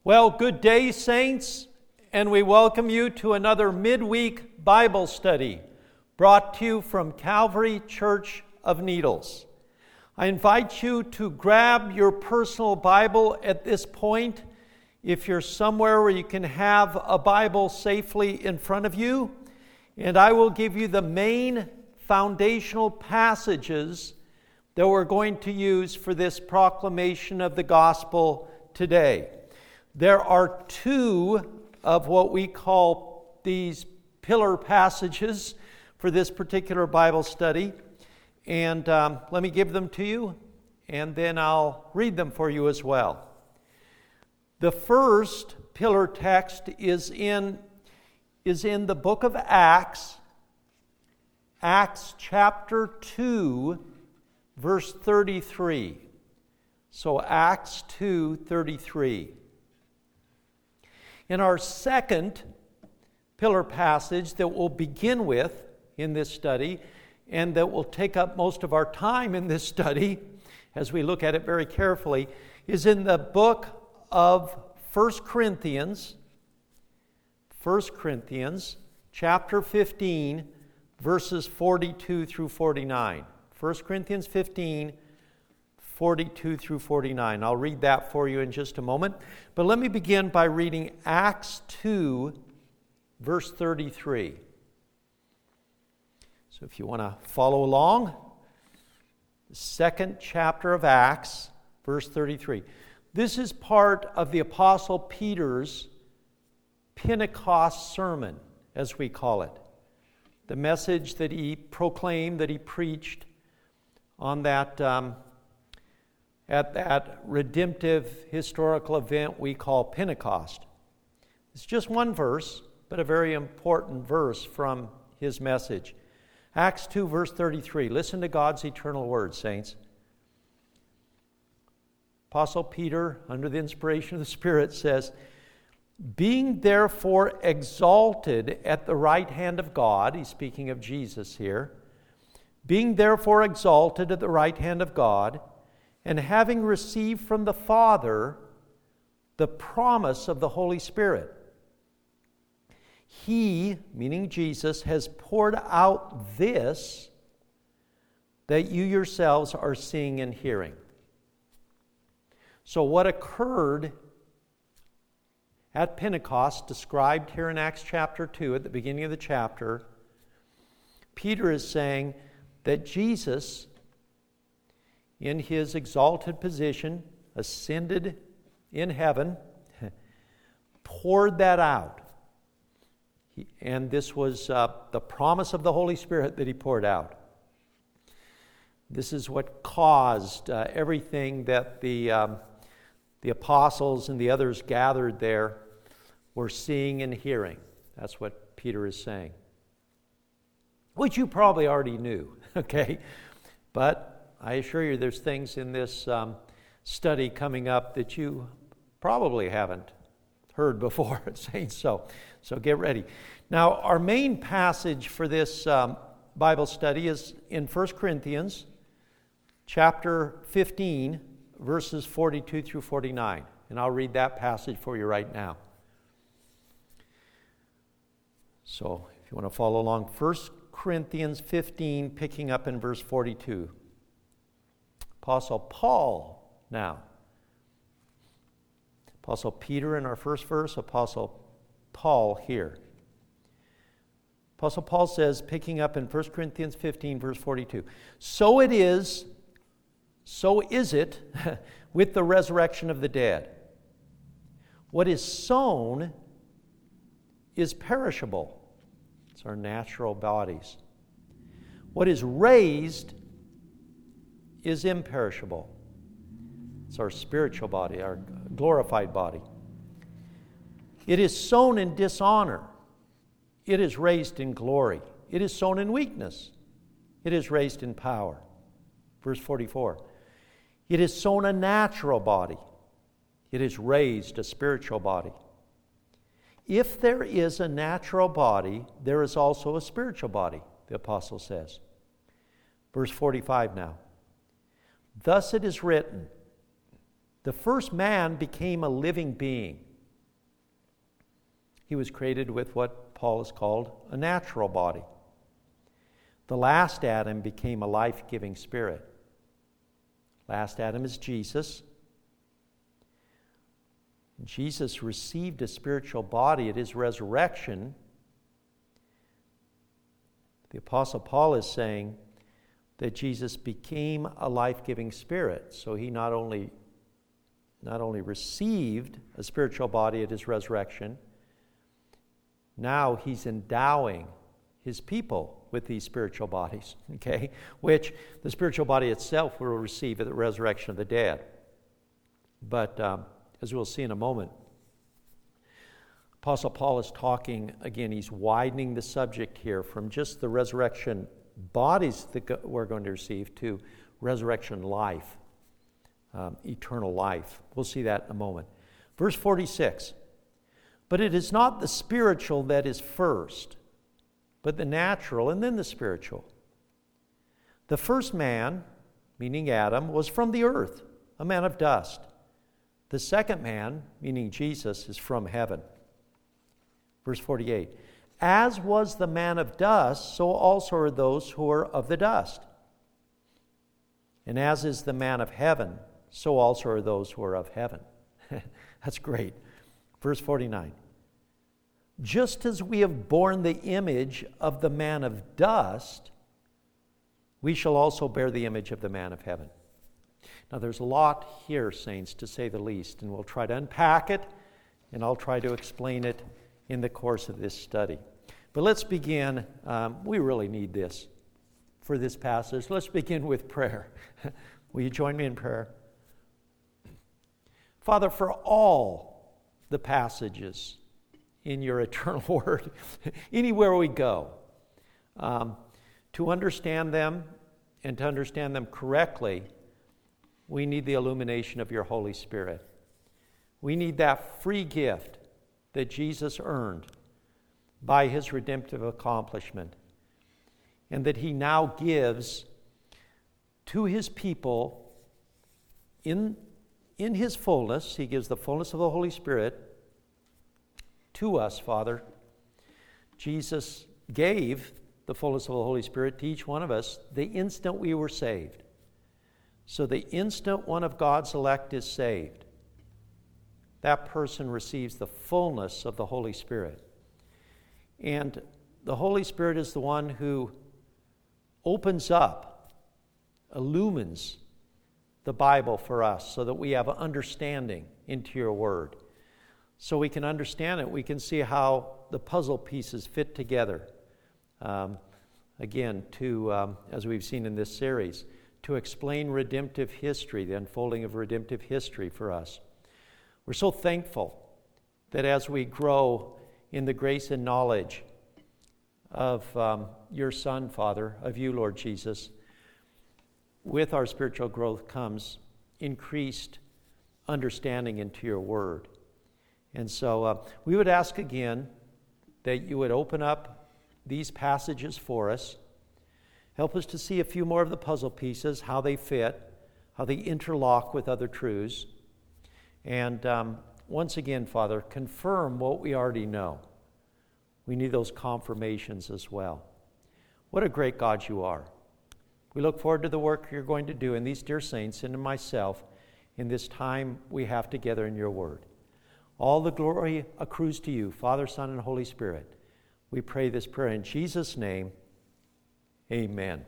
Well, good day, saints, and we welcome you to another midweek Bible study brought to you from Calvary Church of Needles. I invite you to grab your personal Bible at this point. If you're somewhere where you can have a Bible safely in front of you, and I will give you the main foundational passages that we're going to use for this proclamation of the gospel today. There are two of what we call these pillar passages for this particular Bible study. And let me give them to you, and then I'll read them for you as well. The first pillar text is in the book of Acts, Acts chapter 2, verse 33. So Acts 2:33. In our second pillar passage that we'll begin with in this study, and that will take up most of our time in this study as we look at it very carefully, is in the book of 1 Corinthians chapter 15, verses 42 through 49. 1 Corinthians 15, 42 through 49. I'll read that for you in just a moment. But let me begin by reading Acts 2, verse 33. So if you want to follow along, the second chapter of Acts, verse 33. This is part of the Apostle Peter's Pentecost sermon, as we call it. The message that he proclaimed, that he preached on that at that redemptive historical event we call Pentecost. It's just one verse, but a very important verse from his message. Acts 2, verse 33. Listen to God's eternal word, saints. Apostle Peter, under the inspiration of the Spirit, says, "Being therefore exalted at the right hand of God," he's speaking of Jesus here, "being therefore exalted at the right hand of God, and having received from the Father the promise of the Holy Spirit, He," meaning Jesus, "has poured out this that you yourselves are seeing and hearing." So what occurred at Pentecost, described here in Acts chapter 2 at the beginning of the chapter, Peter is saying that Jesus, in his exalted position, ascended in heaven, poured that out. And this was the promise of the Holy Spirit that he poured out. This is what caused everything that the apostles and the others gathered there were seeing and hearing. That's what Peter is saying. Which you probably already knew, okay? But I assure you there's things in this study coming up that you probably haven't heard before, saints. So get ready. Now, our main passage for this Bible study is in 1 Corinthians chapter 15, verses 42 through 49. And I'll read that passage for you right now. So if you want to follow along, 1 Corinthians 15, picking up in verse 42. Apostle Paul now. Apostle Peter in our first verse, Apostle Paul here. Apostle Paul says, picking up in 1 Corinthians 15, verse 42, so it is with the resurrection of the dead. What is sown is perishable. It's our natural bodies. What is raised is imperishable. It's our spiritual body, our glorified body. It is sown in dishonor. It is raised in glory. It is sown in weakness. It is raised in power. Verse 44. It is sown a natural body. It is raised a spiritual body. If there is a natural body, there is also a spiritual body, the apostle says. Verse 45 now. Thus it is written, the first man became a living being. He was created with what Paul has called a natural body. The last Adam became a life-giving spirit. Last Adam is Jesus. Jesus received a spiritual body at his resurrection. The Apostle Paul is saying that Jesus became a life-giving spirit. So he not only received a spiritual body at his resurrection, now he's endowing his people with these spiritual bodies, okay? Which the spiritual body itself will receive at the resurrection of the dead. But as we'll see in a moment, Apostle Paul is talking, again, he's widening the subject here from just the resurrection bodies that we're going to receive to resurrection life, eternal life. We'll see that in a moment. Verse 46, but it is not the spiritual that is first, but the natural and then the spiritual. The first man, meaning Adam, was from the earth, a man of dust. The second man, meaning Jesus, is from heaven. Verse 48, as was the man of dust, so also are those who are of the dust. And as is the man of heaven, so also are those who are of heaven. That's great. Verse 49, just as we have borne the image of the man of dust, we shall also bear the image of the man of heaven. Now there's a lot here, saints, to say the least, and we'll try to unpack it, and I'll try to explain it in the course of this study. But let's begin. We really need this for this passage. Let's begin with prayer. Will you join me in prayer? Father, for all the passages in your eternal word, anywhere we go, to understand them and to understand them correctly, we need the illumination of your Holy Spirit. We need that free gift that Jesus earned by his redemptive accomplishment, and that he now gives to his people in his fullness. He gives the fullness of the Holy Spirit to us, Father. Jesus gave the fullness of the Holy Spirit to each one of us the instant we were saved. So the instant one of God's elect is saved, that person receives the fullness of the Holy Spirit. And the Holy Spirit is the one who opens up, illumines the Bible for us so that we have an understanding into your word. So we can understand it. We can see how the puzzle pieces fit together. Again, as we've seen in this series, to explain redemptive history, the unfolding of redemptive history for us. We're so thankful that as we grow in the grace and knowledge of your Son, Father, of you, Lord Jesus, with our spiritual growth comes increased understanding into your word. And so we would ask again that you would open up these passages for us. Help us to see a few more of the puzzle pieces, how they fit, how they interlock with other truths. And once again, Father, confirm what we already know. We need those confirmations as well. What a great God you are. We look forward to the work you're going to do in these dear saints and in myself in this time we have together in your word. All the glory accrues to you, Father, Son, and Holy Spirit. We pray this prayer in Jesus' name. Amen.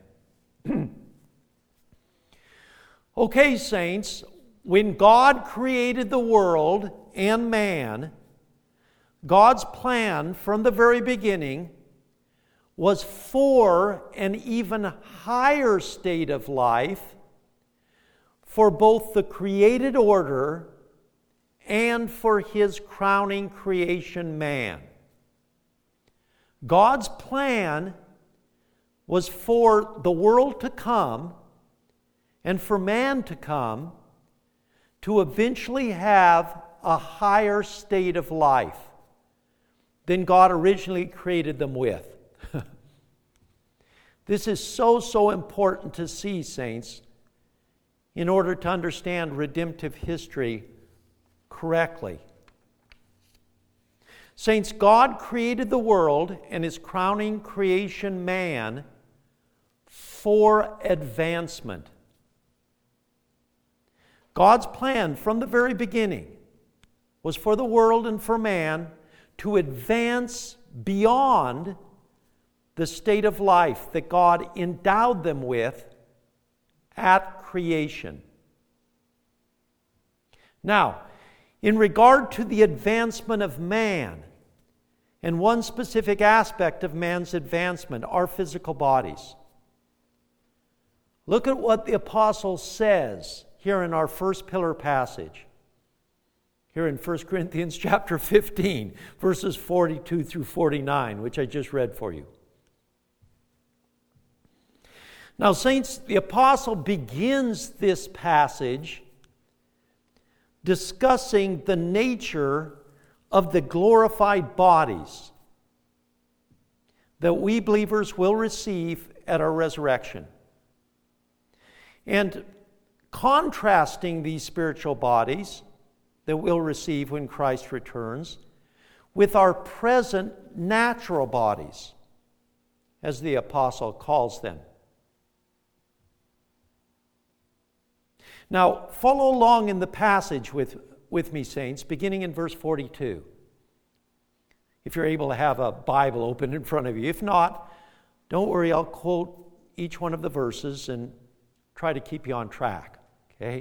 Okay, saints, when God created the world and man, God's plan from the very beginning was for an even higher state of life for both the created order and for his crowning creation, man. God's plan was for the world to come and for man to come to eventually have a higher state of life than God originally created them with. This is so important to see, saints, in order to understand redemptive history correctly. Saints, God created the world and is crowning creation man for advancement. God's plan from the very beginning was for the world and for man to advance beyond the state of life that God endowed them with at creation. Now, in regard to the advancement of man, and one specific aspect of man's advancement, our physical bodies. Look at what the apostle says here in our first pillar passage. Here in 1 Corinthians chapter 15, verses 42 through 49, which I just read for you. Now, saints, the apostle begins this passage discussing the nature of the glorified bodies that we believers will receive at our resurrection. And contrasting these spiritual bodies that we'll receive when Christ returns with our present natural bodies, as the apostle calls them. Now, follow along in the passage with me, saints, beginning in verse 42. If you're able to have a Bible open in front of you. If not, don't worry, I'll quote each one of the verses and try to keep you on track, okay?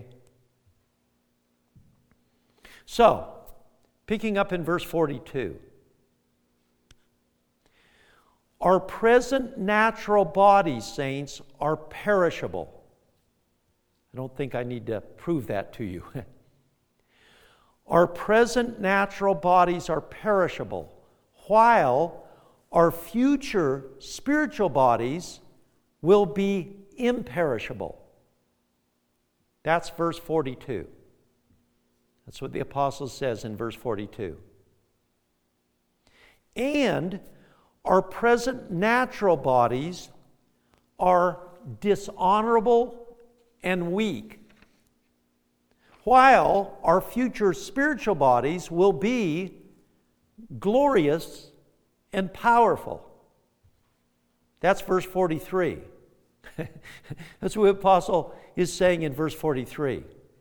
So, picking up in verse 42. Our present natural bodies, saints, are perishable. I don't think I need to prove that to you. Our present natural bodies are perishable, while our future spiritual bodies will be imperishable. That's verse 42. That's what the apostle says in verse 42. And our present natural bodies are dishonorable and weak, while our future spiritual bodies will be glorious and powerful. That's verse 43. That's what the apostle is saying in verse 43.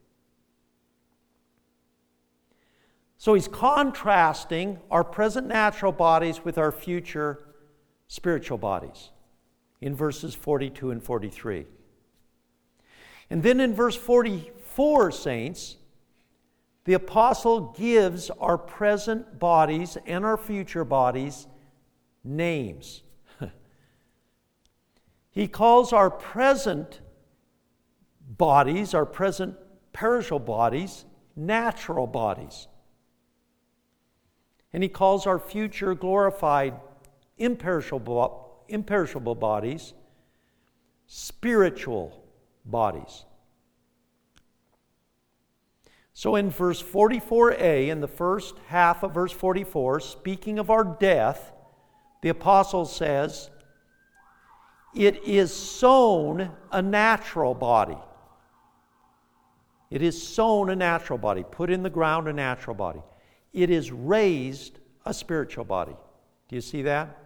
So he's contrasting our present natural bodies with our future spiritual bodies in verses 42 and 43. And then in verse 44, saints, the apostle gives our present bodies and our future bodies names. He calls our present bodies, our present perishable bodies, natural bodies. And he calls our future glorified imperishable bodies spiritual bodies. So in verse 44a, in the first half of verse 44, speaking of our death, the apostle says, it is sown a natural body. It is sown a natural body, put in the ground a natural body. It is raised a spiritual body. Do you see that?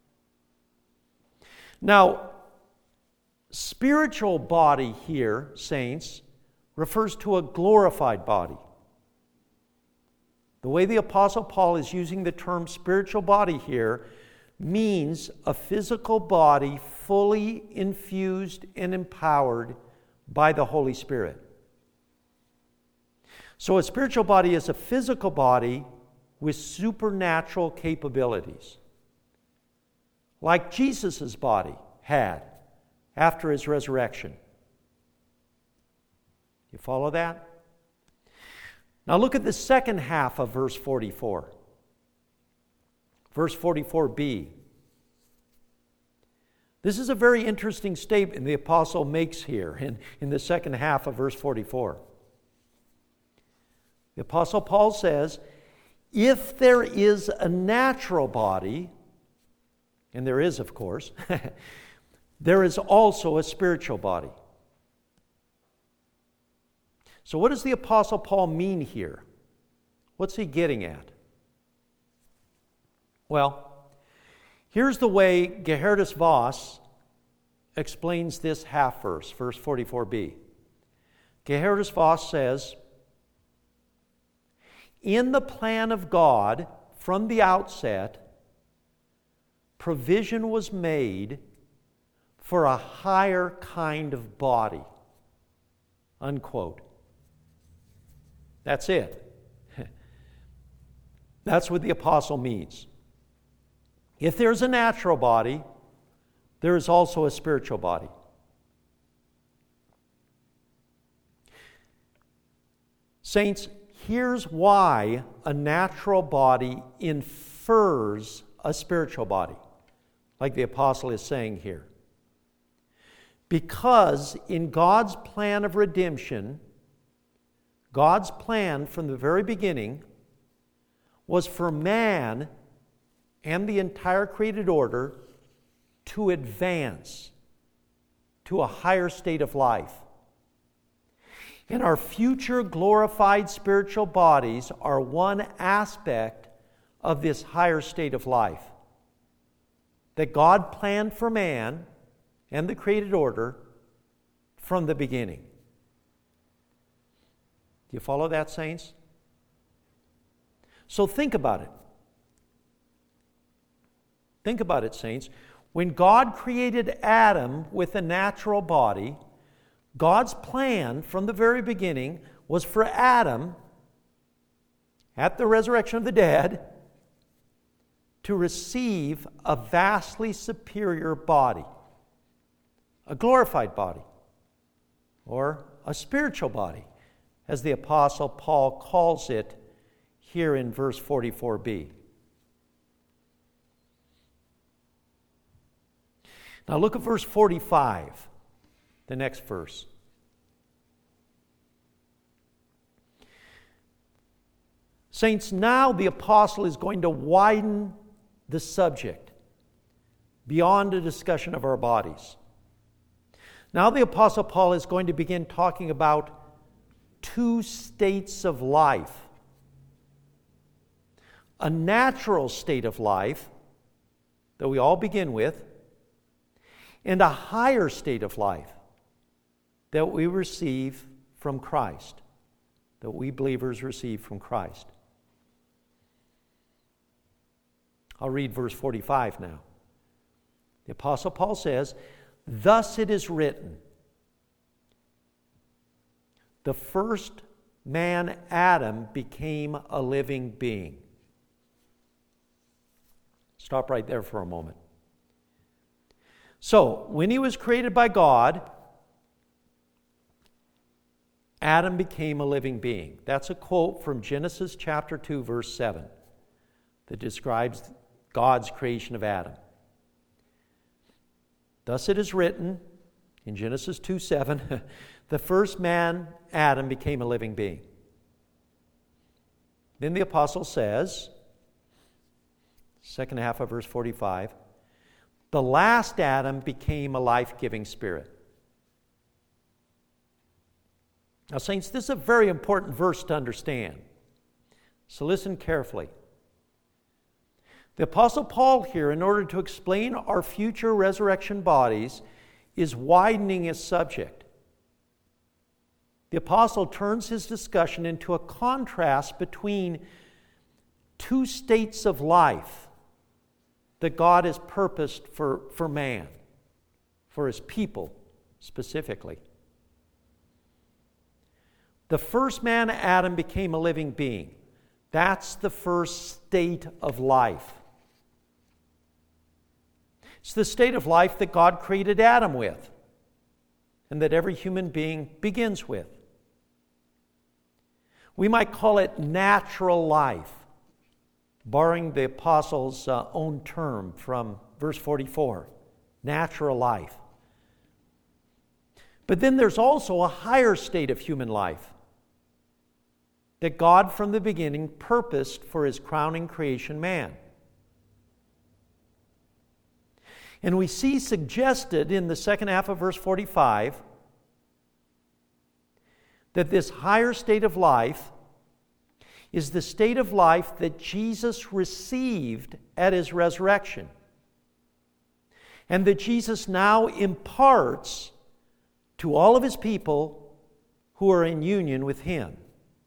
Now, spiritual body here, saints, refers to a glorified body. The way the Apostle Paul is using the term spiritual body here means a physical body fully infused and empowered by the Holy Spirit. So a spiritual body is a physical body with supernatural capabilities, like Jesus' body had after his resurrection. You follow that? Now look at the second half of verse 44. Verse 44b. This is a very interesting statement the apostle makes here in the second half of verse 44. The apostle Paul says, if there is a natural body, and there is, of course, there is also a spiritual body. So what does the Apostle Paul mean here? What's he getting at? Well, here's the way Geerhardus Vos explains this half verse, verse 44b. Geerhardus Vos says, in the plan of God, from the outset, provision was made for a higher kind of body. Unquote. That's it. That's what the apostle means. If there's a natural body, there is also a spiritual body. Saints, here's why a natural body infers a spiritual body, like the apostle is saying here. Because in God's plan of redemption, God's plan from the very beginning was for man and the entire created order to advance to a higher state of life. And our future glorified spiritual bodies are one aspect of this higher state of life that God planned for man and the created order from the beginning. Do you follow that, saints? So think about it. Think about it, saints. When God created Adam with a natural body, God's plan from the very beginning was for Adam, at the resurrection of the dead, to receive a vastly superior body, a glorified body, or a spiritual body, as the Apostle Paul calls it here in verse 44b. Now look at verse 45, the next verse. Saints, now the apostle is going to widen the subject beyond a discussion of our bodies. Now the apostle Paul is going to begin talking about two states of life. A natural state of life that we all begin with, and a higher state of life that we receive from Christ, that we believers receive from Christ. I'll read verse 45 now. The Apostle Paul says, "Thus it is written, the first man, Adam, became a living being." Stop right there for a moment. So, when he was created by God, Adam became a living being. That's a quote from Genesis chapter 2, verse 7, that describes God's creation of Adam. Thus it is written in Genesis 2:7, the first man, Adam, became a living being. Then the apostle says, second half of verse 45, the last Adam became a life-giving spirit. Now, saints, this is a very important verse to understand. So listen carefully. The Apostle Paul here, in order to explain our future resurrection bodies, is widening his subject. The Apostle turns his discussion into a contrast between two states of life that God has purposed for man, for his people specifically. The first man, Adam, became a living being. That's the first state of life. It's the state of life that God created Adam with, and that every human being begins with. We might call it natural life, borrowing the apostle's own term from verse 44, natural life. But then there's also a higher state of human life that God from the beginning purposed for his crowning creation, man. And we see suggested in the second half of verse 45 that this higher state of life is the state of life that Jesus received at his resurrection, and that Jesus now imparts to all of his people who are in union with him.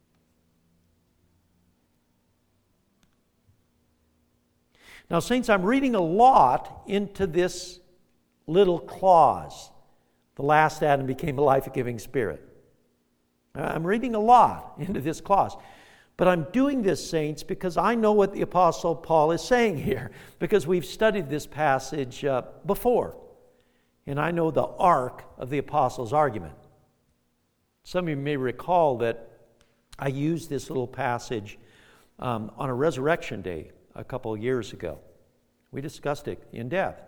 Now, saints, I'm reading a lot into this little clause. The last Adam became a life-giving spirit. I'm reading a lot into this clause. But I'm doing this, saints, because I know what the Apostle Paul is saying here, because we've studied this passage before. And I know the arc of the Apostle's argument. Some of you may recall that I used this little passage on a resurrection day a couple of years ago. We discussed it in depth.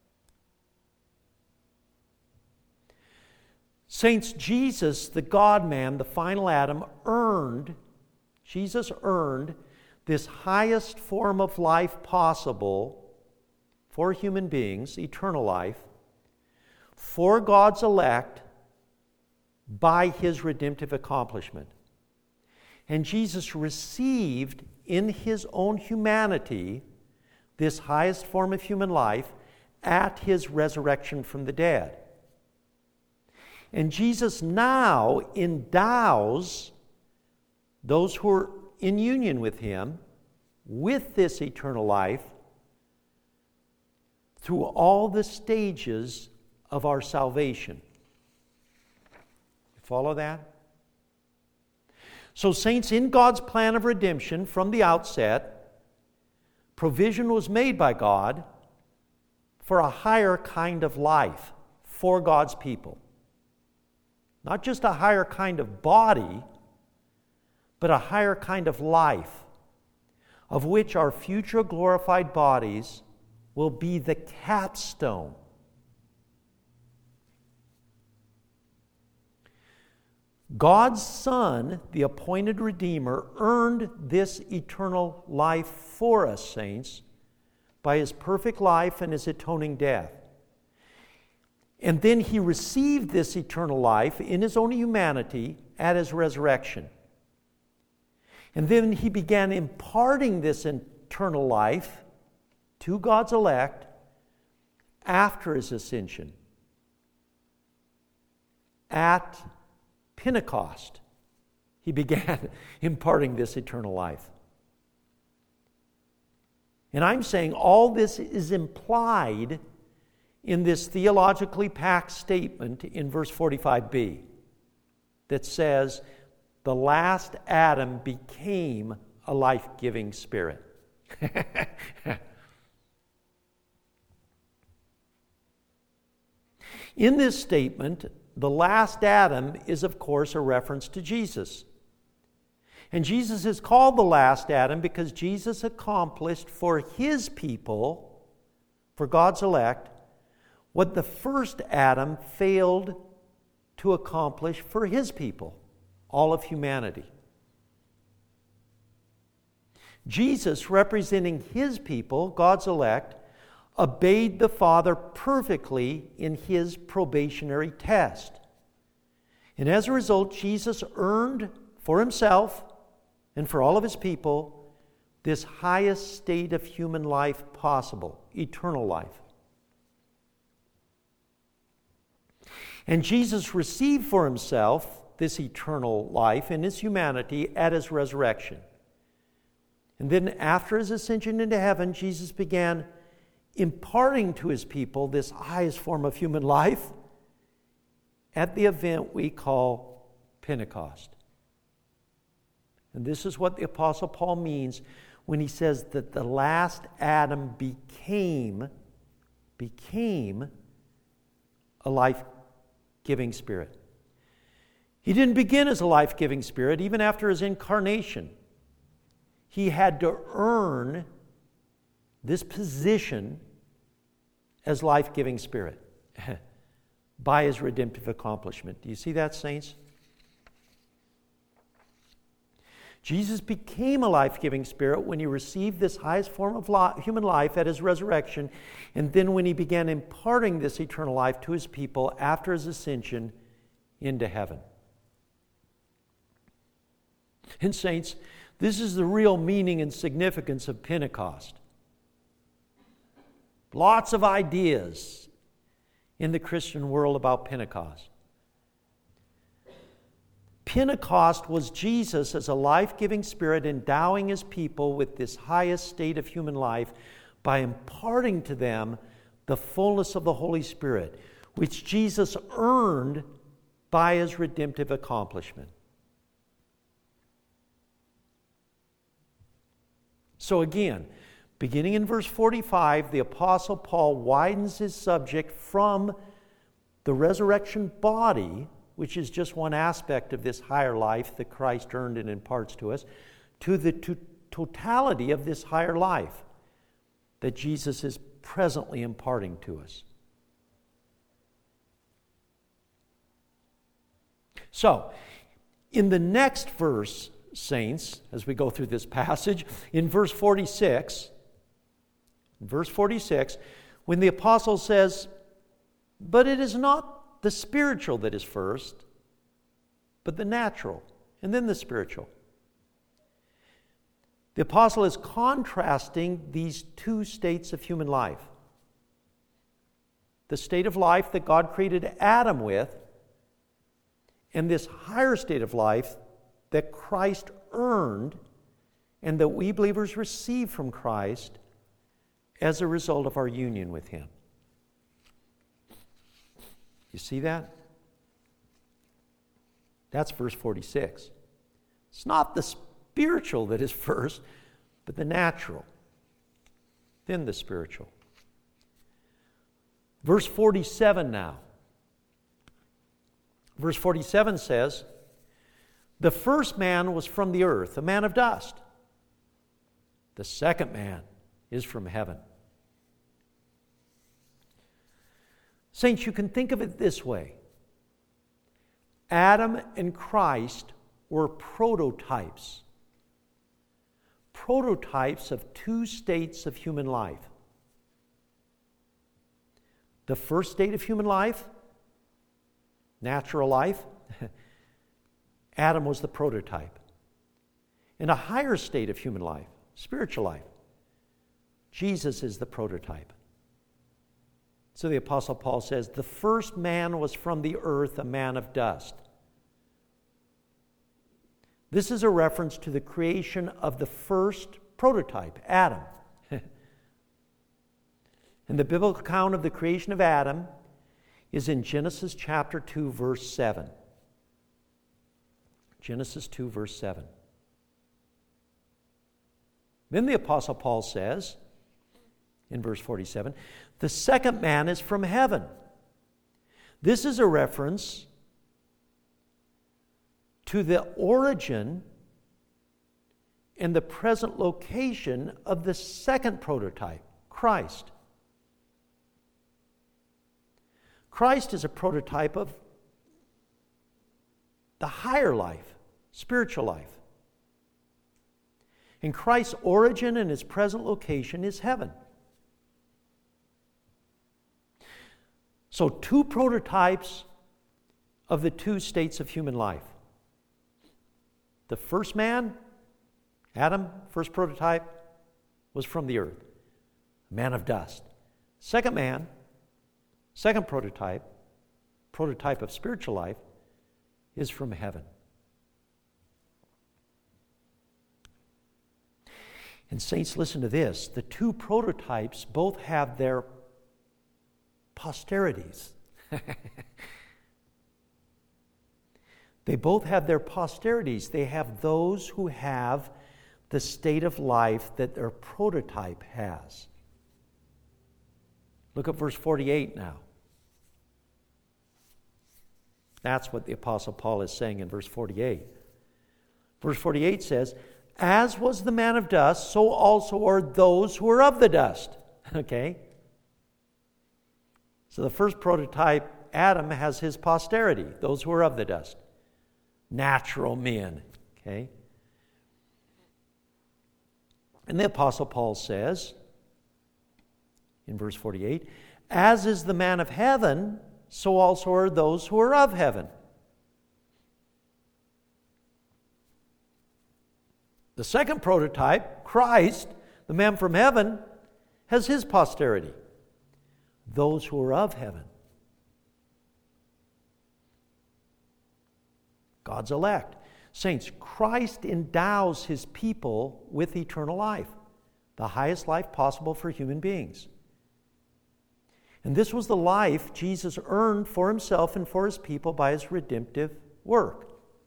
Saints, Jesus, the God-man, the final Adam, Jesus earned this highest form of life possible for human beings, eternal life, for God's elect by his redemptive accomplishment. And Jesus received in his own humanity this highest form of human life at his resurrection from the dead. And Jesus now endows those who are in union with him with this eternal life through all the stages of our salvation. Follow that? So, saints, in God's plan of redemption from the outset, provision was made by God for a higher kind of life for God's people. Not just a higher kind of body, but a higher kind of life, of which our future glorified bodies will be the capstone. God's Son, the appointed Redeemer, earned this eternal life for us, saints, by his perfect life and his atoning death. And then he received this eternal life in his own humanity at his resurrection. And then he began imparting this eternal life to God's elect after his ascension. At Pentecost, he began imparting this eternal life. And I'm saying all this is implied in this theologically packed statement in verse 45b that says, the last Adam became a life-giving spirit. In this statement, the last Adam is, of course, a reference to Jesus. And Jesus is called the last Adam because Jesus accomplished for his people, for God's elect, what the first Adam failed to accomplish for his people, all of humanity. Jesus, representing his people, God's elect, obeyed the Father perfectly in his probationary test. And as a result, Jesus earned for himself and for all of his people this highest state of human life possible, eternal life. And Jesus received for himself this eternal life in his humanity at his resurrection. And then after his ascension into heaven, Jesus began imparting to his people this highest form of human life at the event we call Pentecost. And this is what the Apostle Paul means when he says that the last Adam became a life-giving spirit. He didn't begin as a life-giving spirit even after his incarnation. He had to earn this position as life-giving spirit by his redemptive accomplishment. Do you see that, saints? Jesus became a life-giving spirit when he received this highest form of human life at his resurrection, and then when he began imparting this eternal life to his people after his ascension into heaven. And saints, This is the real meaning and significance of Pentecost. Lots of ideas in the Christian world about Pentecost. Pentecost was Jesus as a life-giving Spirit endowing His people with this highest state of human life by imparting to them the fullness of the Holy Spirit, which Jesus earned by His redemptive accomplishment. So again, beginning in verse 45, the Apostle Paul widens his subject from the resurrection body, which is just one aspect of this higher life that Christ earned and imparts to us, to the totality of this higher life that Jesus is presently imparting to us. So, in the next verse, saints, as we go through this passage, in verse 46, when the apostle says, "But it is not the spiritual that is first, but the natural, and then the spiritual." The apostle is contrasting these two states of human life. The state of life that God created Adam with, and this higher state of life that Christ earned and that we believers receive from Christ as a result of our union with Him. You see that? That's verse 46. It's not the spiritual that is first, but the natural, then the spiritual. Verse 47 now. Verse 47 says, "The first man was from the earth, a man of dust. The second man is from heaven." Saints, you can think of it this way. Adam and Christ were prototypes. Prototypes of two states of human life. The first state of human life, natural life, Adam was the prototype. In a higher state of human life, spiritual life, Jesus is the prototype. So the Apostle Paul says, "The first man was from the earth, a man of dust." This is a reference to the creation of the first prototype, Adam. And the biblical account of the creation of Adam is in Genesis chapter 2, verse 7. Genesis 2, verse 7. Then the Apostle Paul says, in verse 47, "The second man is from heaven." This is a reference to the origin and the present location of the second prototype, Christ. Christ is a prototype of the higher life, spiritual life. And Christ's origin and His present location is heaven. So, two prototypes of the two states of human life. The first man, Adam, first prototype, was from the earth, a man of dust. Second man, second prototype of spiritual life, is from heaven. And saints, listen to this. The two prototypes both have their posterities. They both have their posterities. They have those who have the state of life that their prototype has. Look at verse 48 now. That's what the Apostle Paul is saying in verse 48. Verse 48 says, "As was the man of dust, so also are those who are of the dust." Okay? So the first prototype, Adam, has his posterity, those who are of the dust. Natural men. Okay? And the Apostle Paul says, in verse 48, "As is the man of heaven, so also are those who are of heaven." The second prototype, Christ, the man from heaven, has his posterity, those who are of heaven. God's elect. Saints, Christ endows his people with eternal life, the highest life possible for human beings. And this was the life Jesus earned for himself and for his people by his redemptive work.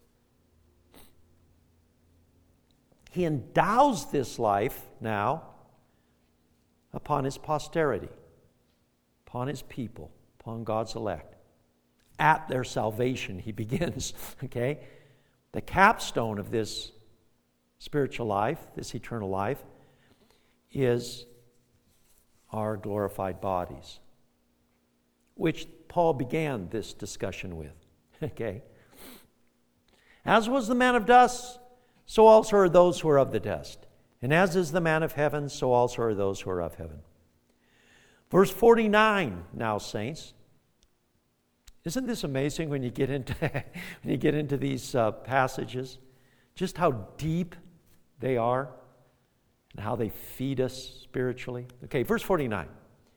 He endows this life now upon his posterity, upon his people, upon God's elect. At their salvation, he begins, okay? The capstone of this spiritual life, this eternal life, is our glorified bodies, which Paul began this discussion with, okay? As was the man of dust, so also are those who are of the dust. And as is the man of heaven, so also are those who are of heaven. Verse 49 now, saints. Isn't this amazing when you get into these passages? Just how deep they are and how they feed us spiritually. Okay, verse 49.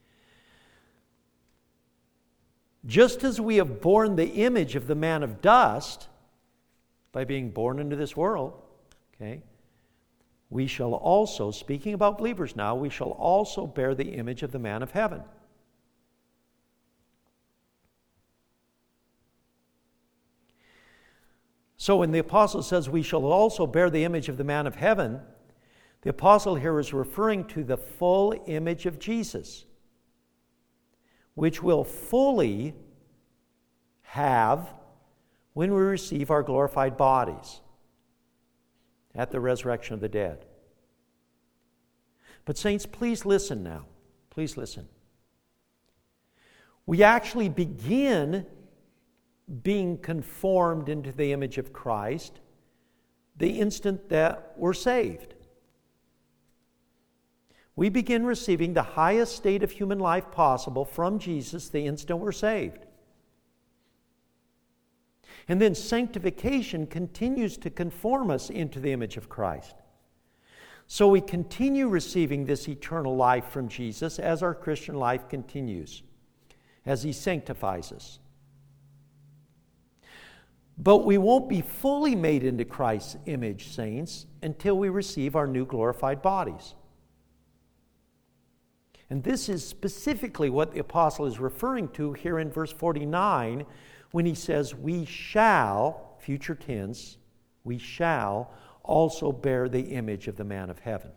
Just as we have borne the image of the man of dust by being born into this world, okay, we shall also, speaking about believers now, we shall also bear the image of the man of heaven. So when the apostle says we shall also bear the image of the man of heaven, the apostle here is referring to the full image of Jesus, which we'll fully have when we receive our glorified bodies at the resurrection of the dead. But saints, please listen now. Please listen. We actually begin being conformed into the image of Christ the instant that we're saved. We begin receiving the highest state of human life possible from Jesus the instant we're saved. And then sanctification continues to conform us into the image of Christ. So we continue receiving this eternal life from Jesus as our Christian life continues, as he sanctifies us. But we won't be fully made into Christ's image, saints, until we receive our new glorified bodies. And this is specifically what the apostle is referring to here in verse 49 when he says, we shall, future tense, we shall also bear the image of the man of heaven.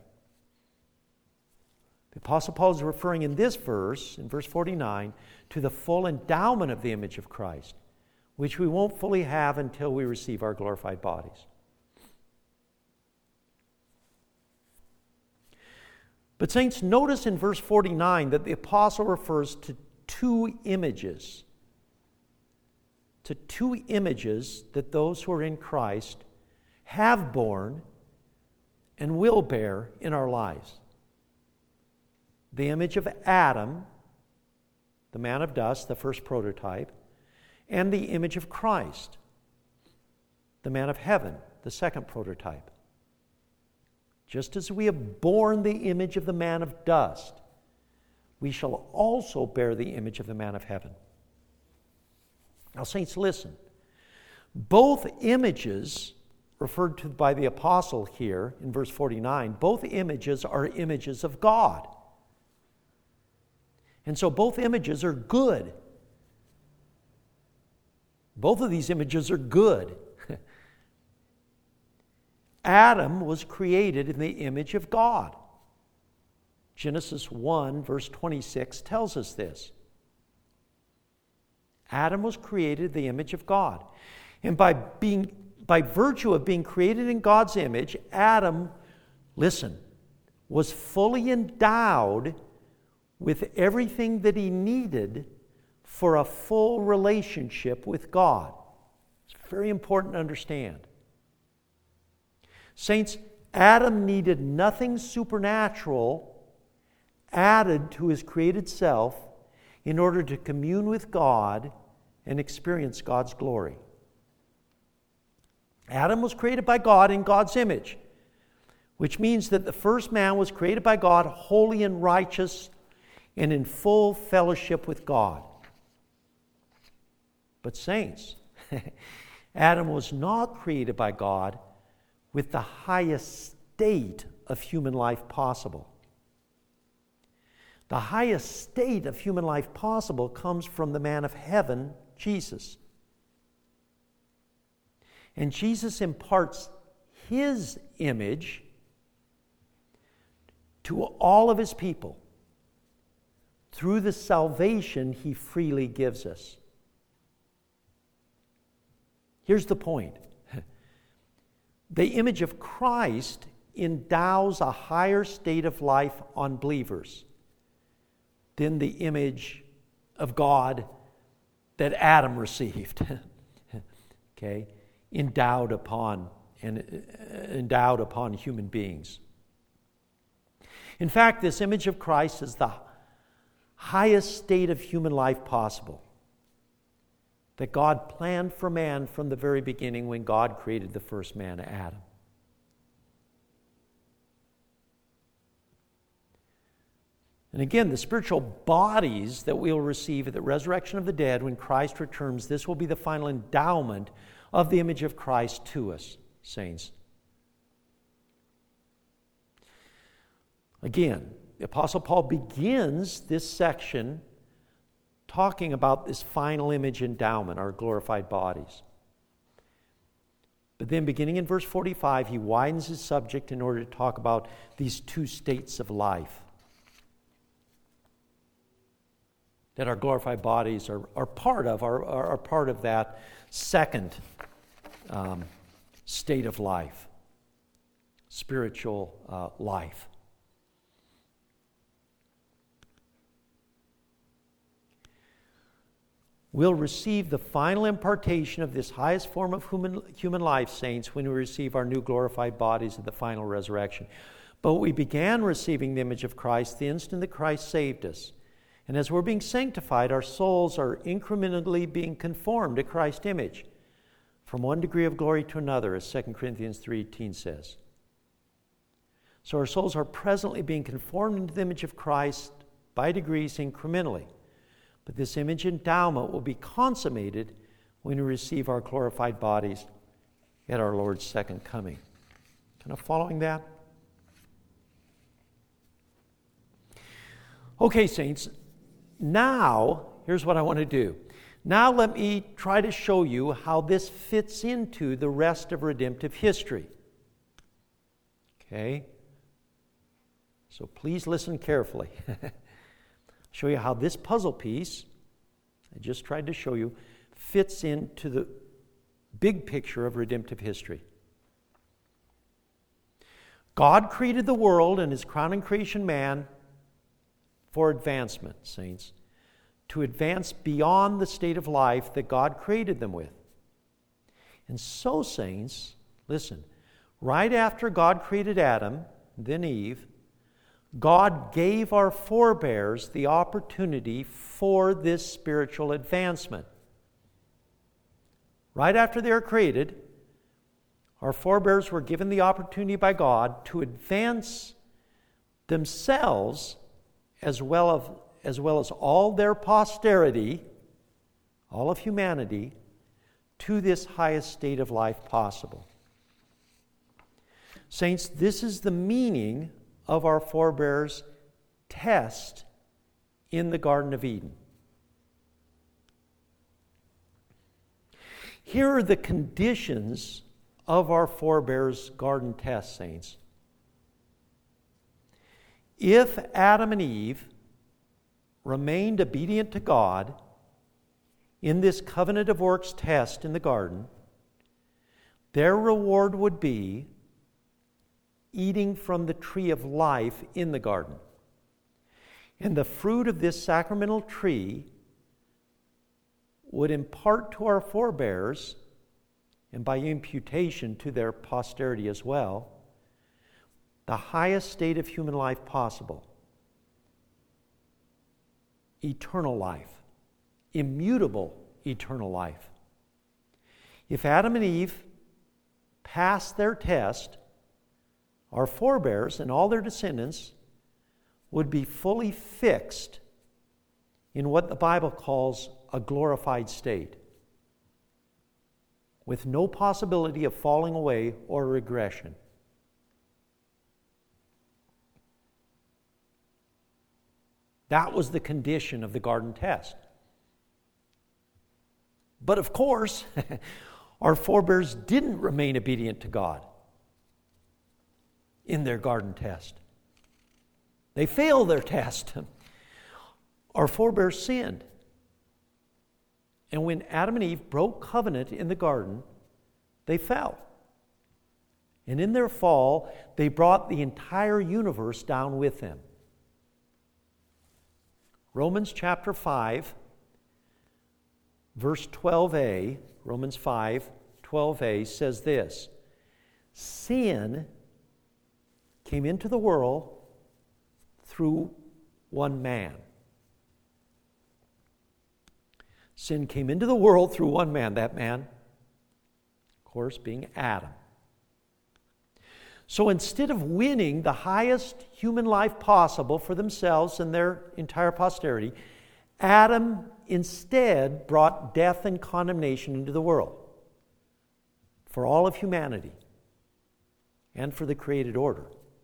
The apostle Paul is referring in this verse, in verse 49, to the full endowment of the image of Christ, which we won't fully have until we receive our glorified bodies. But saints, notice in verse 49 that the apostle refers to two images that those who are in Christ have borne and will bear in our lives. The image of Adam, the man of dust, the first prototype, and the image of Christ, the man of heaven, the second prototype. Just as we have borne the image of the man of dust, we shall also bear the image of the man of heaven. Now, saints, listen. Both images referred to by the apostle here in verse 49, both images are images of God. And so both images are good. Both of these images are good. Adam was created in the image of God. Genesis 1, verse 26 tells us this. Adam was created in the image of God. And by virtue of being created in God's image, Adam, listen, was fully endowed with everything that he needed for a full relationship with God. It's very important to understand. Saints, Adam needed nothing supernatural added to his created self in order to commune with God and experience God's glory. Adam was created by God in God's image. which means that the first man was created by God, holy and righteous, and in full fellowship with God. But saints, Adam was not created by God with the highest state of human life possible. The highest state of human life possible comes from the man of heaven, Jesus. And Jesus imparts his image to all of his people through the salvation he freely gives us. Here's the point. The image of Christ endows a higher state of life on believers than the image of God that Adam received. Okay? Endowed upon human beings. In fact, this image of Christ is the highest state of human life possible that God planned for man from the very beginning when God created the first man, Adam. And again, the spiritual bodies that we'll receive at the resurrection of the dead when Christ returns, this will be the final endowment of the image of Christ to us, saints. Again, the Apostle Paul begins this section talking about this final image endowment, our glorified bodies. But then beginning in verse 45, he widens his subject in order to talk about these two states of life that our glorified bodies are part of, are part of that second state of life, spiritual life. We'll receive the final impartation of this highest form of human life, saints, when we receive our new glorified bodies at the final resurrection. But we began receiving the image of Christ the instant that Christ saved us. And as we're being sanctified, our souls are incrementally being conformed to Christ's image from one degree of glory to another, as 2 Corinthians 3:18 says. So our souls are presently being conformed into the image of Christ by degrees incrementally. But this image endowment will be consummated when we receive our glorified bodies at our Lord's second coming. Kind of following that? Okay, saints, now here's what I want to do. Now let me try to show you how this fits into the rest of redemptive history. Okay? So please listen carefully. Show you how this puzzle piece, I just tried to show you, fits into the big picture of redemptive history. God created the world and his crowning creation, man, for advancement, saints, to advance beyond the state of life that God created them with. And so, saints, listen, right after God created Adam, then Eve, God gave our forebears the opportunity for this spiritual advancement. Right after they were created, our forebears were given the opportunity by God to advance themselves as well as all their posterity, all of humanity, to this highest state of life possible. Saints, this is the meaning of our forebears' test in the Garden of Eden. Here are the conditions of our forebears' garden test, saints. If Adam and Eve remained obedient to God in this covenant of works test in the garden, their reward would be eating from the tree of life in the garden. And the fruit of this sacramental tree would impart to our forebears, and by imputation to their posterity as well, the highest state of human life possible. Eternal life. Immutable eternal life. If Adam and Eve passed their test, our forebears and all their descendants would be fully fixed in what the Bible calls a glorified state, with no possibility of falling away or regression. That was the condition of the garden test. But of course, our forebears didn't remain obedient to God in their garden test. They failed their test. Our forebears sinned. And when Adam and Eve broke covenant in the garden, they fell. And in their fall, they brought the entire universe down with them. Romans chapter 5, verse 12a, Romans 5, 12a says this: sin came into the world through one man. Sin came into the world through one man. That man, of course, being Adam. So instead of winning the highest human life possible for themselves and their entire posterity, Adam instead brought death and condemnation into the world for all of humanity and for the created order.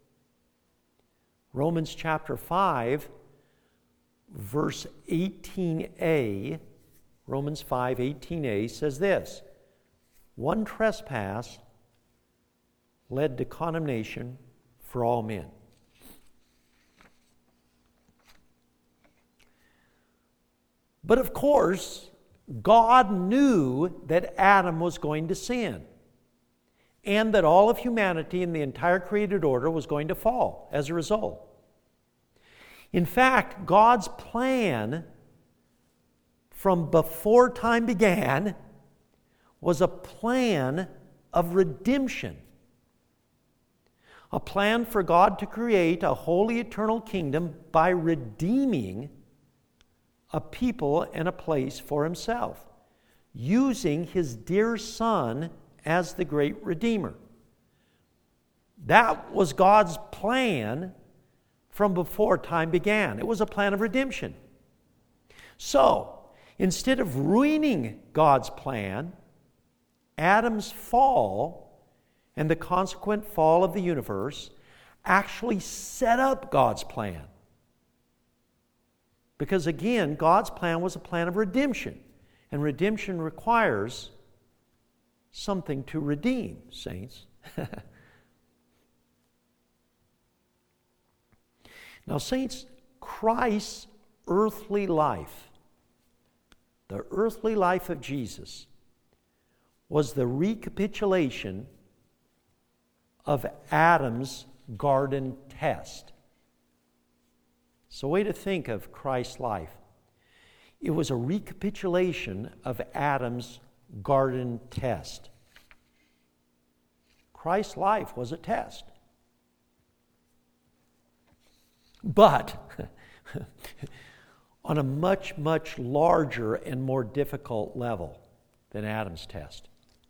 Romans chapter 5, verse 18a, Romans 5, 18a says this: one trespass led to condemnation for all men. But of course, God knew that Adam was going to sin, and that all of humanity and the entire created order was going to fall as a result. In fact, God's plan from before time began was a plan of redemption. A plan for God to create a holy eternal kingdom by redeeming a people and a place for himself, using his dear Son as the great Redeemer. That was God's plan from before time began. It was a plan of redemption. So, instead of ruining God's plan, Adam's fall and the consequent fall of the universe actually set up God's plan. Because again, God's plan was a plan of redemption. And redemption requires something to redeem, saints. Now, saints, Christ's earthly life, the earthly life of Jesus, was the recapitulation of Adam's garden test. It's a way to think of Christ's life. It was a recapitulation of Adam's garden test. Christ's life was a test. But on a much, much larger and more difficult level than Adam's test.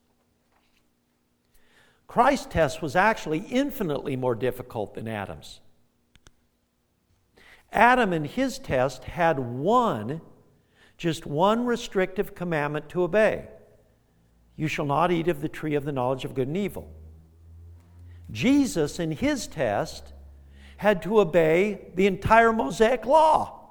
Christ's test was actually infinitely more difficult than Adam's. Adam in his test had just one restrictive commandment to obey. You shall not eat of the tree of the knowledge of good and evil. Jesus in his test had to obey the entire Mosaic law.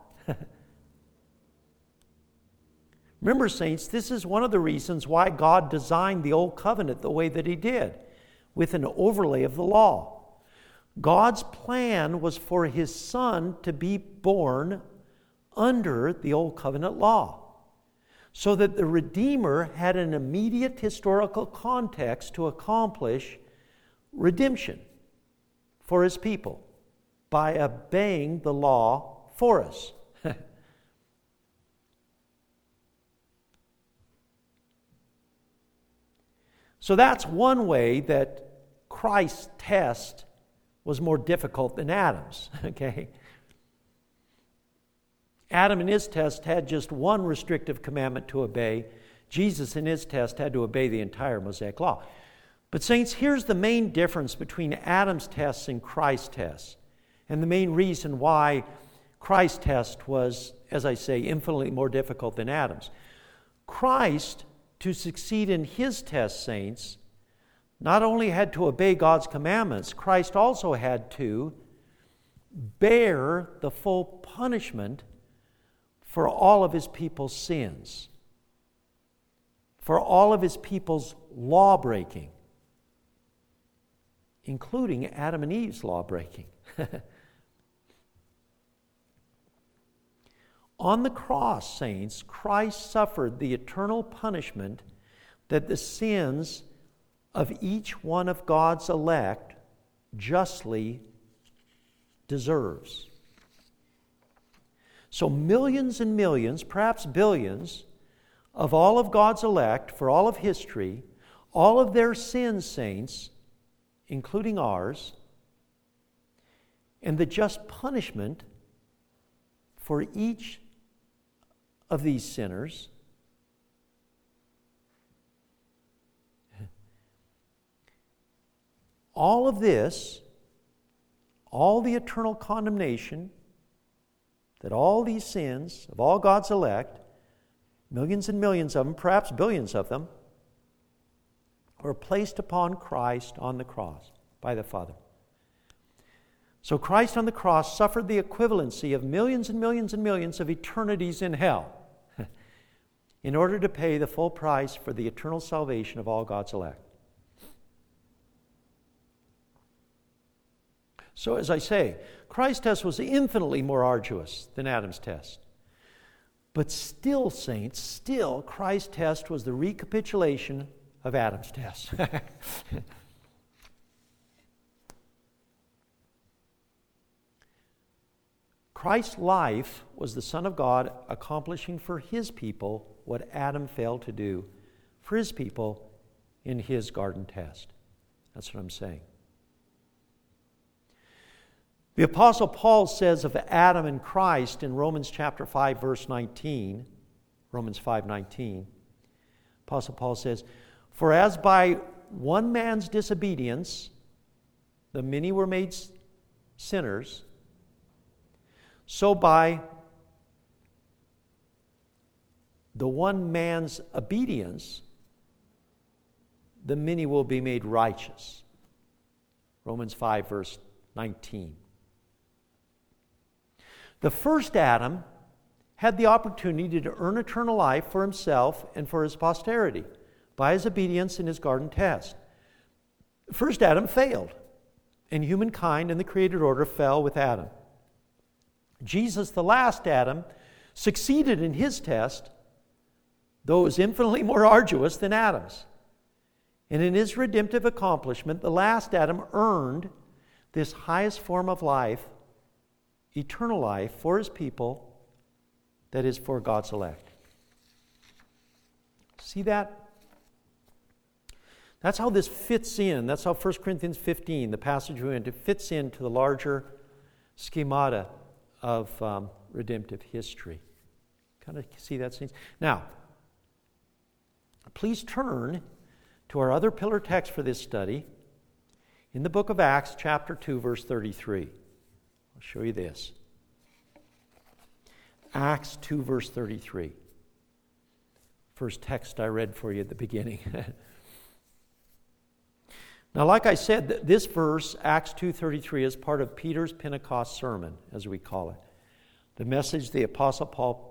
Remember, saints, this is one of the reasons why God designed the Old Covenant the way that he did, with an overlay of the law. God's plan was for his Son to be born under the Old Covenant law, so that the Redeemer had an immediate historical context to accomplish redemption for his people by obeying the law for us. So that's one way that Christ's test was more difficult than Adam's, okay? Adam in his test had just one restrictive commandment to obey. Jesus in his test had to obey the entire Mosaic law. But saints, here's the main difference between Adam's tests and Christ's tests, and the main reason why Christ's test was, as I say, infinitely more difficult than Adam's. Christ, to succeed in his test, saints, not only had to obey God's commandments, Christ also had to bear the full punishment for all of his people's sins, for all of his people's law-breaking, including Adam and Eve's law-breaking. On the cross, saints, Christ suffered the eternal punishment that the sins of each one of God's elect justly deserves. So millions and millions, perhaps billions, of all of God's elect for all of history, all of their sins, saints, including ours, and the just punishment for each of these sinners all of this, all the eternal condemnation that all these sins of all God's elect, millions and millions of them, perhaps billions of them, were placed upon Christ on the cross by the Father. So Christ on the cross suffered the equivalency of millions and millions and millions of eternities in hell in order to pay the full price for the eternal salvation of all God's elect. So as I say, Christ's test was infinitely more arduous than Adam's test. But still, saints, still Christ's test was the recapitulation of Adam's test. Christ's life was the Son of God accomplishing for his people what Adam failed to do for his people in his garden test. That's what I'm saying. The Apostle Paul says of Adam and Christ in Romans chapter 5, verse 19, Romans 5:19, Apostle Paul says, "For as by one man's disobedience the many were made sinners, so by the one man's obedience the many will be made righteous." Romans 5, verse 19. The first Adam had the opportunity to earn eternal life for himself and for his posterity by his obedience in his garden test. The first Adam failed, and humankind and the created order fell with Adam. Jesus, the last Adam, succeeded in his test, though it was infinitely more arduous than Adam's. And in his redemptive accomplishment, the last Adam earned this highest form of life, eternal life, for his people, that is, for God's elect. See that? That's how this fits in. That's how 1 Corinthians 15, the passage we went to, fits into the larger schemata of redemptive history. Kind of see that, saints? Now, please turn to our other pillar text for this study in the book of Acts, chapter 2, verse 33. I'll show you this. Acts 2, verse 33. First text I read for you at the beginning. Now, like I said, this verse, Acts 2:33, is part of Peter's Pentecost sermon, as we call it. The message the Apostle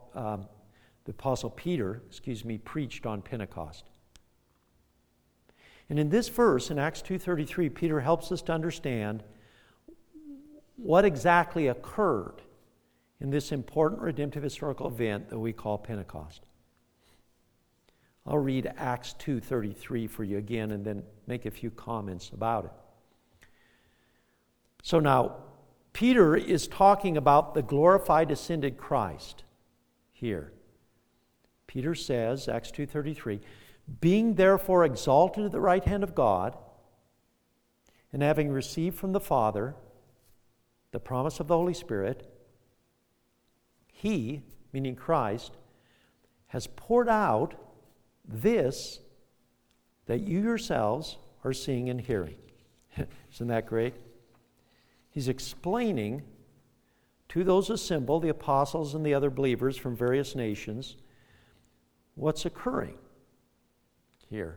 Peter preached on Pentecost. And in this verse, in Acts 2:33, Peter helps us to understand what exactly occurred in this important redemptive historical event that we call Pentecost. I'll read Acts 2:33 for you again and then make a few comments about it. So now, Peter is talking about the glorified ascended Christ here. Peter says, Acts 2:33, "Being therefore exalted at the right hand of God, and having received from the Father the promise of the Holy Spirit, He," meaning Christ, "has poured out this, that you yourselves are seeing and hearing. Isn't that great? He's explaining to those assembled, the apostles and the other believers from various nations, what's occurring here.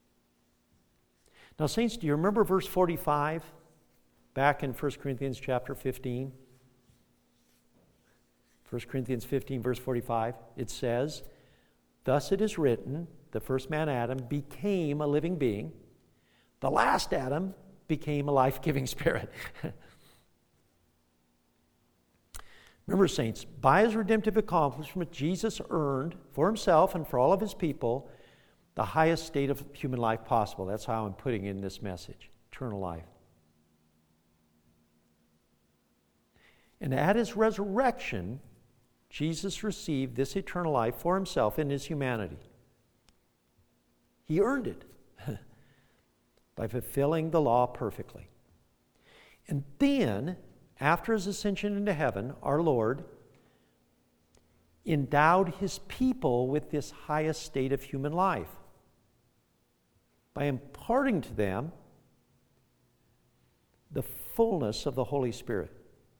Now, saints, do you remember verse 45 back in 1 Corinthians chapter 15? 1 Corinthians 15, verse 45, it says, "Thus it is written, the first man, Adam, became a living being. The last Adam became a life-giving spirit." Remember, saints, by his redemptive accomplishment, Jesus earned for himself and for all of his people the highest state of human life possible. That's how I'm putting in this message, eternal life. And at his resurrection, Jesus received this eternal life for himself in his humanity. He earned it by fulfilling the law perfectly. And then, after his ascension into heaven, our Lord endowed his people with this highest state of human life by imparting to them the fullness of the Holy Spirit.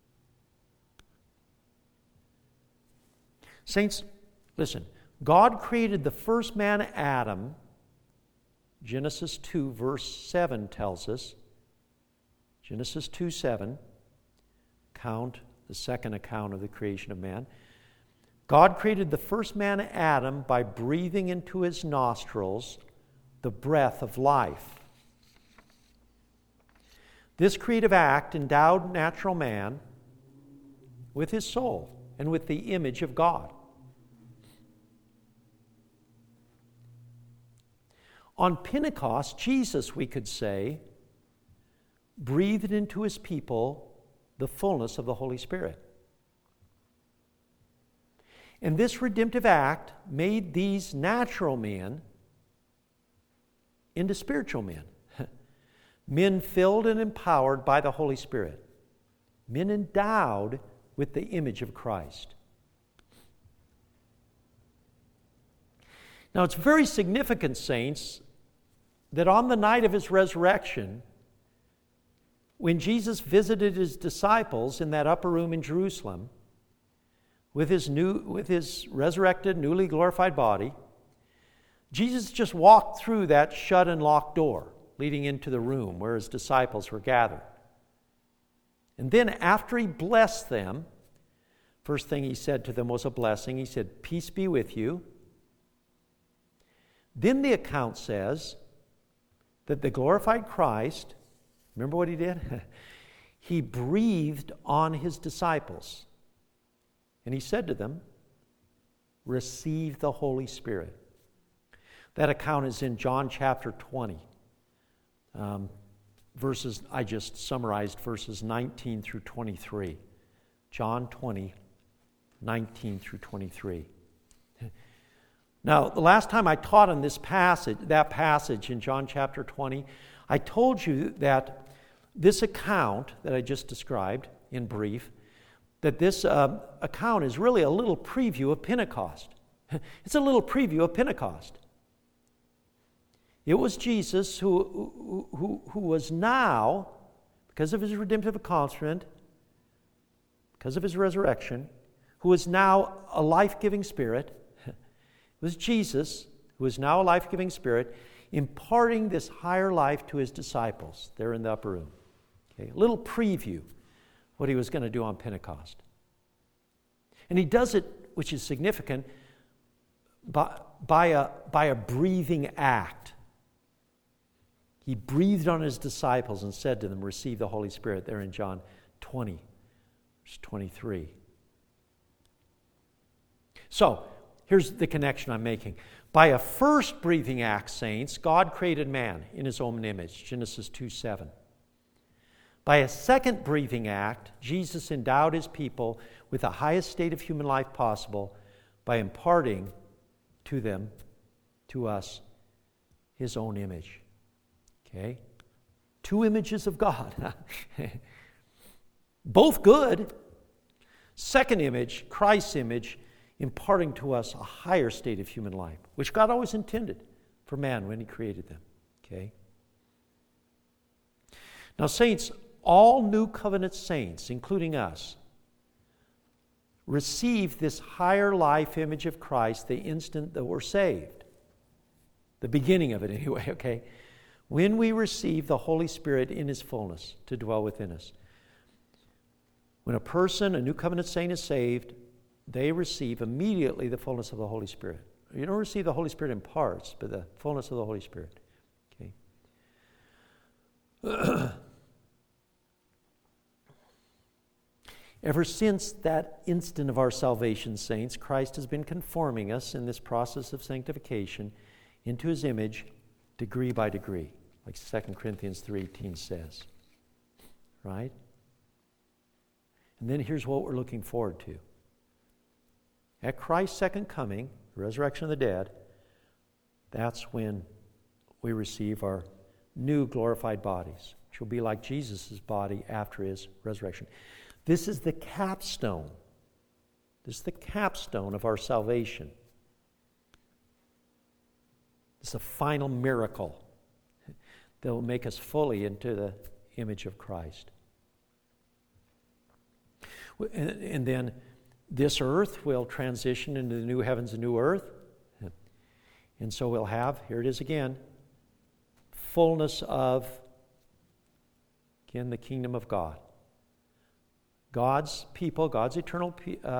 Saints, listen, God created the first man, Adam. Genesis 2, verse 7 tells us, Genesis 2:7, the second account of the creation of man. God created the first man, Adam, by breathing into his nostrils the breath of life. This creative act endowed natural man with his soul and with the image of God. On Pentecost, Jesus, we could say, breathed into his people the fullness of the Holy Spirit. And this redemptive act made these natural men into spiritual men. Men filled and empowered by the Holy Spirit. Men endowed with the image of Christ. Now, it's very significant, saints, that on the night of his resurrection, when Jesus visited his disciples in that upper room in Jerusalem with his resurrected, newly glorified body, Jesus just walked through that shut and locked door leading into the room where his disciples were gathered. And then after he blessed them, first thing he said to them was a blessing. He said, "Peace be with you." Then the account says that the glorified Christ, remember what he did? He breathed on his disciples. And he said to them, "Receive the Holy Spirit." That account is in John chapter 20. I just summarized verses 19 through 23. John 20, 19 through 23. Now, the last time I taught on that passage in John chapter 20, I told you that this account that I just described in brief, that this account is really a little preview of Pentecost. It's a little preview of Pentecost. It was Jesus who was now, because of his redemptive accomplishment, because of his resurrection, who is now a life-giving spirit. It was Jesus who is now a life-giving spirit, imparting this higher life to his disciples there in the upper room. Okay, a little preview what he was going to do on Pentecost. And he does it, which is significant, by a breathing act. He breathed on his disciples and said to them, "Receive the Holy Spirit," there in John 20, verse 23. So, here's the connection I'm making. By a first breathing act, saints, God created man in his own image, Genesis 2:7. By a second breathing act, Jesus endowed his people with the highest state of human life possible by imparting to us, his own image. Okay? Two images of God. Both good. Second image, Christ's image, imparting to us a higher state of human life, which God always intended for man when he created them. Okay? Now, saints, all New Covenant saints, including us, receive this higher life image of Christ the instant that we're saved. The beginning of it anyway, okay? When we receive the Holy Spirit in His fullness to dwell within us. When a person, a New Covenant saint, is saved, they receive immediately the fullness of the Holy Spirit. You don't receive the Holy Spirit in parts, but the fullness of the Holy Spirit. Okay. Ever since that instant of our salvation, saints, Christ has been conforming us in this process of sanctification into His image degree by degree, like 2 Corinthians 3:18 says. Right? And then here's what we're looking forward to. At Christ's second coming, the resurrection of the dead, that's when we receive our new glorified bodies, which will be like Jesus' body after His resurrection. This is the capstone. This is the capstone of our salvation. It's a final miracle that will make us fully into the image of Christ. And then this earth will transition into the new heavens and new earth. And so we'll have, here it is again, fullness of, again, the kingdom of God. God's people, God's eternal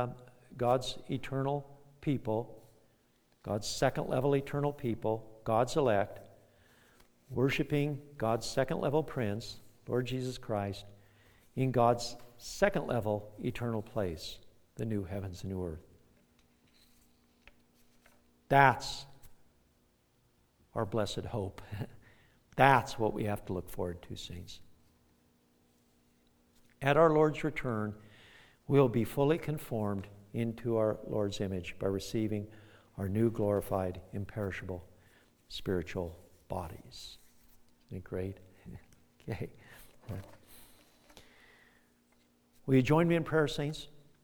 people, God's second level eternal people, God's elect, worshiping God's second level prince, Lord Jesus Christ, in God's second level eternal place, the new heavens and new earth. That's our blessed hope. That's what we have to look forward to, saints. At our Lord's return, we'll be fully conformed into our Lord's image by receiving our new glorified, imperishable, spiritual bodies. Isn't it great? Okay. Will you join me in prayer, saints?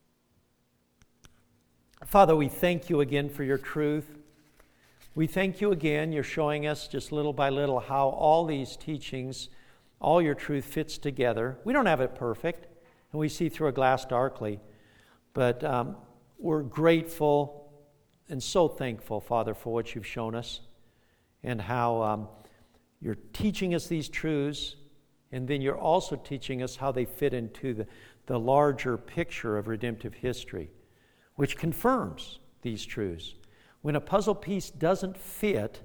Father, we thank You again for Your truth. We thank You again. You're showing us just little by little how all these teachings, all Your truth fits together. We don't have it perfect, and we see through a glass darkly, but we're grateful and so thankful, Father, for what You've shown us and how You're teaching us these truths, and then You're also teaching us how they fit into the larger picture of redemptive history, which confirms these truths. When a puzzle piece doesn't fit,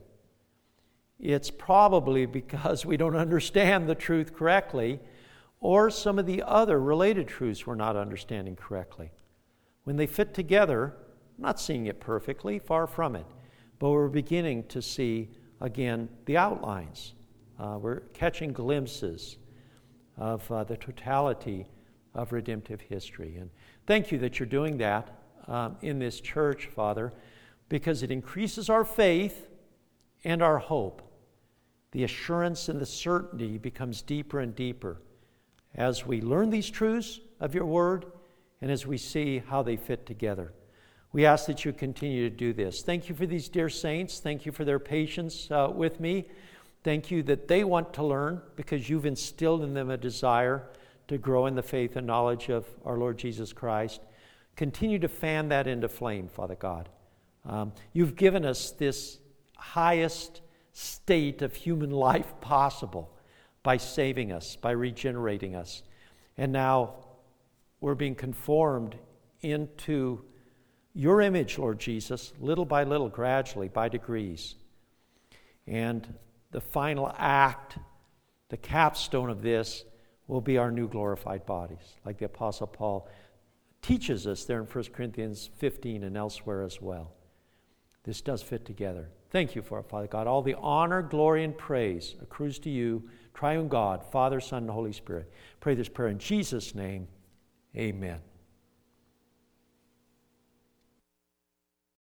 it's probably because we don't understand the truth correctly, or some of the other related truths we're not understanding correctly. When they fit together, I'm not seeing it perfectly, far from it, but we're beginning to see, again, the outlines. We're catching glimpses of the totality of redemptive history. And thank You that You're doing that in this church, Father, because it increases our faith and our hope. The assurance and the certainty becomes deeper and deeper as we learn these truths of Your Word and as we see how they fit together. We ask that You continue to do this. Thank You for these dear saints. Thank You for their patience with me. Thank You that they want to learn because You've instilled in them a desire to grow in the faith and knowledge of our Lord Jesus Christ. Continue to fan that into flame, Father God. You've given us this highest state of human life possible by saving us, by regenerating us. And now we're being conformed into Your image, Lord Jesus, little by little, gradually, by degrees. And the final act, the capstone of this, will be our new glorified bodies, like the Apostle Paul teaches us there in 1 Corinthians 15 and elsewhere as well. This does fit together. Thank You for it, Father God. All the honor, glory, and praise accrues to You, triune God, Father, Son, and Holy Spirit. Pray this prayer in Jesus' name. Amen.